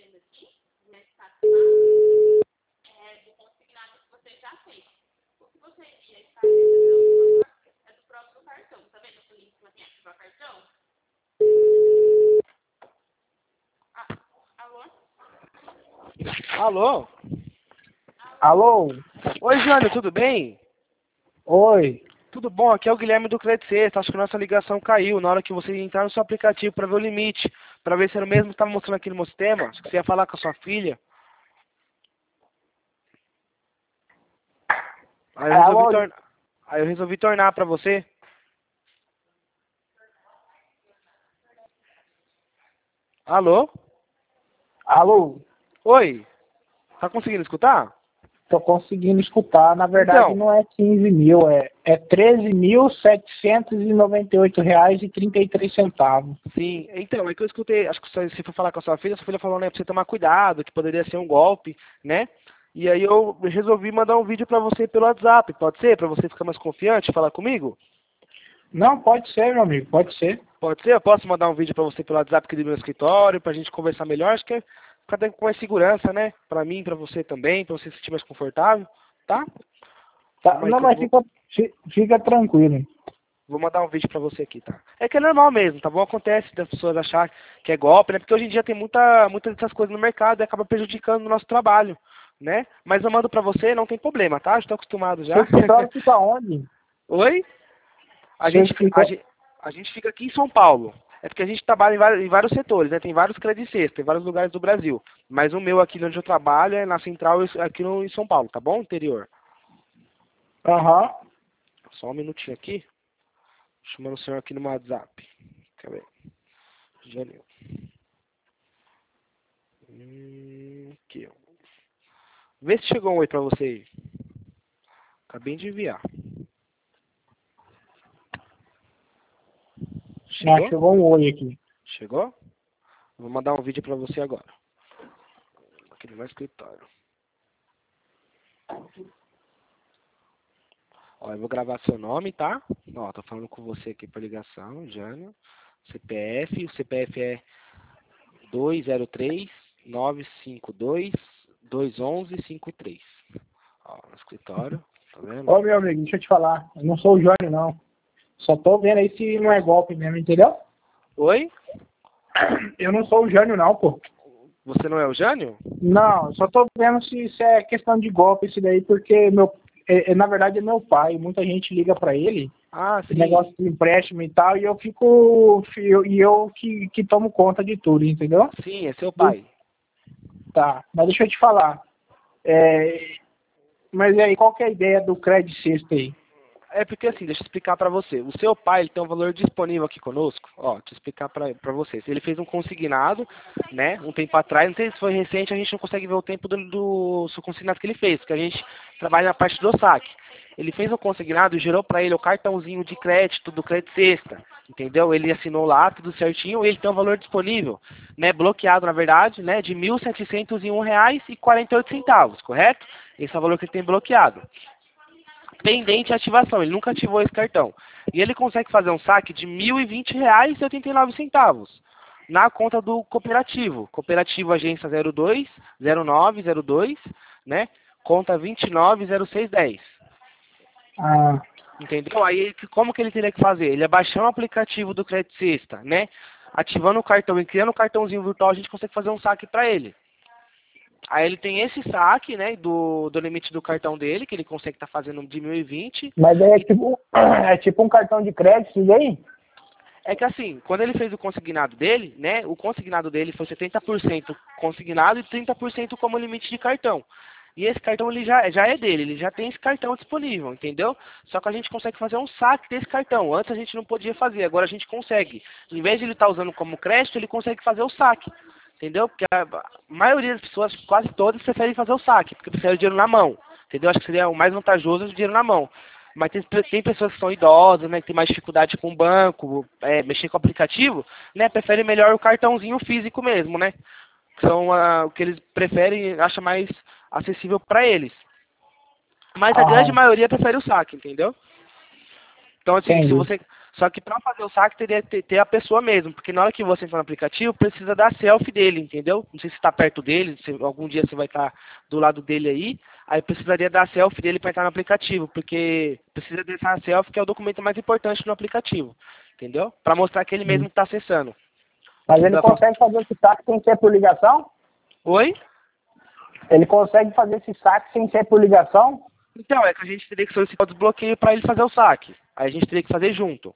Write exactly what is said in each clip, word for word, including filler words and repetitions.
Alô? Alô? Oi, Jânio, tudo bem? Oi. Tudo bom? Aqui é o Guilherme do Credit Sexta. Acho que a nossa ligação caiu na hora que você entrar no seu aplicativo para ver o limite, para ver se era o mesmo que estava mostrando aqui no meu sistema. Acho que você ia falar com a sua filha. Aí eu resolvi, Alô? tor... Aí eu resolvi tornar para você. Alô? Alô? Oi? Tá conseguindo escutar? Tô conseguindo escutar. Na verdade, Então, não é quinze mil, é, é treze mil setecentos e noventa e oito reais e trinta e três centavos. sim. Então, é que eu escutei, acho que você foi falar com a sua filha, sua filha falou, né, pra você tomar cuidado, que poderia ser um golpe, né? E aí eu resolvi mandar um vídeo pra você pelo WhatsApp, pode ser? Pra você ficar mais confiante, falar comigo? Não, pode ser, meu amigo, pode ser. Pode ser? Eu posso mandar um vídeo pra você pelo WhatsApp aqui do meu escritório, pra gente conversar melhor, acho que é ficar com mais segurança, né? Pra mim, pra você também, pra você se sentir mais confortável, tá? Tá, Calma aí não, que eu mas vou, fica, fi- fica tranquilo. vou mandar um vídeo pra você aqui, tá? É que é normal mesmo, tá bom? Acontece das pessoas achar que é golpe, né? Porque hoje em dia tem muita, muitas dessas coisas no mercado e acaba prejudicando o nosso trabalho, né? Mas eu mando pra você, não tem problema, tá? Estou acostumado Seu já. escritório fica onde? Oi? A Seu gente, fi- a, escritório... gente, a gente fica aqui em São Paulo. É porque a gente trabalha em vários, em vários setores, né? Tem vários Credit Suisse, tem vários lugares do Brasil. Mas o meu aqui onde eu trabalho é na central aqui no, em São Paulo, tá bom? Interior. Aham. Só um minutinho aqui. Chamando o senhor aqui no WhatsApp. Quer ver? Janil. Hum, aqui, ó. Vê se chegou um oi pra você aí. Acabei de enviar. Ah, Chegou? chegou um oi aqui. Chegou? Vou mandar um vídeo pra você agora. Aqui no meu escritório. Ó, eu vou gravar seu nome, tá? Ó, tô falando com você aqui por ligação, Jânio. C P F, o C P F é dois zero três nove cinco dois dois um um cinco três. Ó, no escritório, tá vendo? Ô, meu amigo, deixa eu te falar. Eu não sou o Jânio, não. Só tô vendo aí se não é golpe mesmo, entendeu? Oi? Eu não sou o Jânio, não, pô. Você não é o Jânio? Não, só tô vendo se isso é questão de golpe isso daí, porque meu, é, é, na verdade é meu pai. Muita gente liga pra ele, Ah, sim. negócio de empréstimo e tal, e eu fico, e eu, e eu que, que tomo conta de tudo, entendeu? Sim, é seu pai. Tá, mas deixa eu te falar. É, mas e aí, qual que é a ideia do Credit Sexta aí? É porque assim, deixa eu explicar pra você. O seu pai, ele tem um valor disponível aqui conosco. Ó, deixa eu explicar pra, pra vocês. Ele fez um consignado, né, um tempo atrás. Não sei se foi recente, a gente não consegue ver o tempo do, do, do consignado que ele fez, porque a gente trabalha na parte do saque. Ele fez um consignado e gerou pra ele o cartãozinho de crédito do Credit Sexta. Entendeu? Ele assinou lá, tudo certinho, e ele tem um valor disponível, né, bloqueado na verdade, né, de mil setecentos e um reais e quarenta e oito centavos, correto? Esse é o valor que ele tem bloqueado. Pendente ativação, ele nunca ativou esse cartão. E ele consegue fazer um saque de mil e vinte reais e oitenta e nove centavos na conta do cooperativo. Cooperativo Agência zero dois zero nove zero dois, né? Conta vinte e nove zero seis dez. Ah, Entendeu? Aí como que ele teria que fazer? Ele abaixando o aplicativo do Credit Sexta, né? Ativando o cartão e criando o cartãozinho virtual, a gente consegue fazer um saque para ele. Aí ele tem esse saque, né, do, do limite do cartão dele, que ele consegue estar fazendo de mil e vinte. mas aí é E tipo, é tipo um cartão de crédito, isso aí? é que assim, quando ele fez o consignado dele, né, o consignado dele foi setenta por cento consignado e trinta por cento como limite de cartão. E esse cartão ele já, já é dele, ele já tem esse cartão disponível, entendeu? Só que a gente consegue fazer um saque desse cartão. Antes a gente não podia fazer, agora a gente consegue. Em vez de ele estar usando como crédito, ele consegue fazer o saque. Entendeu? Porque a maioria das pessoas, quase todas, preferem fazer o saque, porque preferem o dinheiro na mão. Entendeu? Acho que seria o mais vantajoso o dinheiro na mão. Mas tem, tem pessoas que são idosas, né, que tem mais dificuldade com o banco, é, mexer com o aplicativo, né, preferem melhor o cartãozinho físico mesmo, né? Que são ah, o que eles preferem, acha mais acessível para eles. Mas a grande Aham, maioria prefere o saque, entendeu? Então, assim, se entendi. você, Só que para fazer o saque teria que ter, ter a pessoa mesmo, porque na hora que você entrar no aplicativo, precisa dar selfie dele, entendeu? Não sei se está perto dele, se algum dia você vai estar do lado dele aí, aí precisaria dar selfie dele para entrar no aplicativo, porque precisa dessa selfie que é o documento mais importante no aplicativo, entendeu? Para mostrar que ele mesmo está acessando. Mas ele consegue fazer esse saque sem ser por ligação? Oi? Ele consegue fazer esse saque sem ser por ligação? Então, é que a gente teria que solicitar o desbloqueio para ele fazer o saque. Aí a gente teria que fazer junto.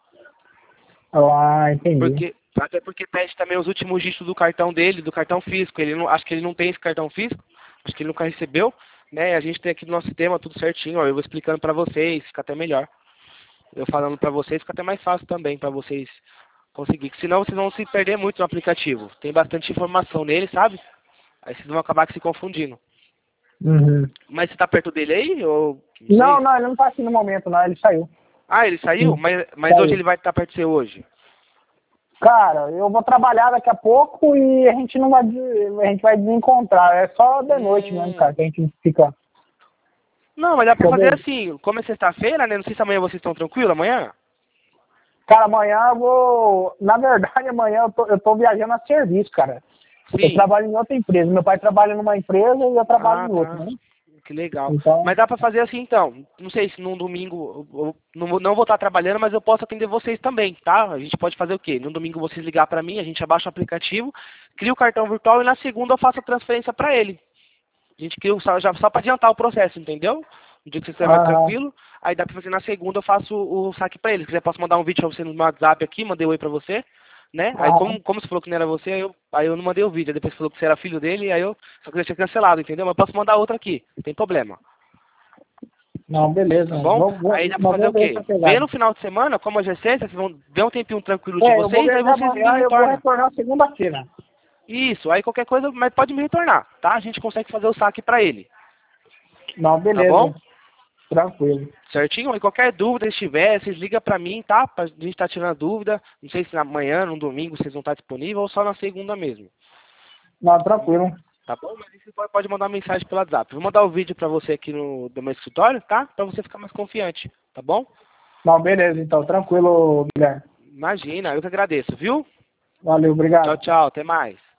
Ah, entendi. Porque, até porque pede também os últimos dígitos do cartão dele, do cartão físico. Ele não, acho que ele não tem esse cartão físico, acho que ele nunca recebeu, né? A gente tem aqui no nosso sistema tudo certinho, ó. Eu vou explicando para vocês, fica até melhor. Eu falando para vocês, fica até mais fácil também para vocês conseguir. Senão vocês vão se perder muito no aplicativo. Tem bastante informação nele, sabe? Aí vocês vão acabar se confundindo. Uhum. Mas você tá perto dele aí? Ou... Não, não, ele não tá aqui no momento, não, ele saiu. Ah, ele saiu? Sim. Mas, mas Saiu. hoje ele vai estar perto de você hoje? Cara, eu vou trabalhar daqui a pouco e a gente não vai, a gente vai desencontrar. É só de noite hum. mesmo, cara, que a gente fica... Não, mas dá pra Entendeu? fazer assim, como é sexta-feira, né? Não sei se amanhã vocês estão tranquilos, amanhã? Cara, amanhã eu vou... Na verdade, amanhã eu tô, eu tô viajando a serviço, cara. Sim. Eu trabalho em outra empresa. Meu pai trabalha numa empresa e eu trabalho Ah, em tá. outra, né? Que legal. Então... Mas dá pra fazer assim então. Não sei se num domingo, eu, eu não, vou- não vou estar trabalhando, mas eu posso atender vocês também, tá? A gente pode fazer o quê? No domingo vocês ligar pra mim, a gente abaixa o aplicativo, cria o cartão virtual e na segunda eu faço a transferência pra ele. A gente cria o, só, já, só pra adiantar o processo, entendeu? No dia que você estiver mais Ah. tranquilo, aí dá pra fazer na segunda, eu faço o, o saque pra ele. Se quiser, posso mandar um vídeo pra você no meu WhatsApp aqui, mandei um oi pra você, né? Aí Ah. como, como você falou que não era você, aí eu, aí eu não mandei o vídeo. Aí depois falou que você era filho dele, aí eu só que deixei cancelado, entendeu? Mas eu posso mandar outra aqui, não tem problema. Não, beleza. Tá bom? Vou, vou, Aí dá pra mas fazer vou o ver quê? essa pegada. Vê no final de semana, como hoje é sexta, vocês vão ver um tempinho tranquilo de É, eu vou vocês, ver aí vocês me amanhã, eu vou retornam. retornar segunda-feira. Isso, aí qualquer coisa, mas pode me retornar, tá? A gente consegue fazer o saque pra ele, Não, beleza. tá bom? Tranquilo. Certinho? E qualquer dúvida que tiver, vocês ligam pra mim, tá? Pra gente tá tirando a dúvida. Não sei se amanhã, no domingo, vocês vão estar disponíveis ou só na segunda mesmo. Não, tranquilo. Tá bom? Mas aí você pode, pode mandar mensagem pelo WhatsApp. Vou mandar o vídeo pra você aqui no do meu escritório, tá? Pra você ficar mais confiante, tá bom? Não, beleza, então. Tranquilo, Guilherme. Imagina, eu que agradeço, viu? Valeu, obrigado. Tchau, tchau, até mais.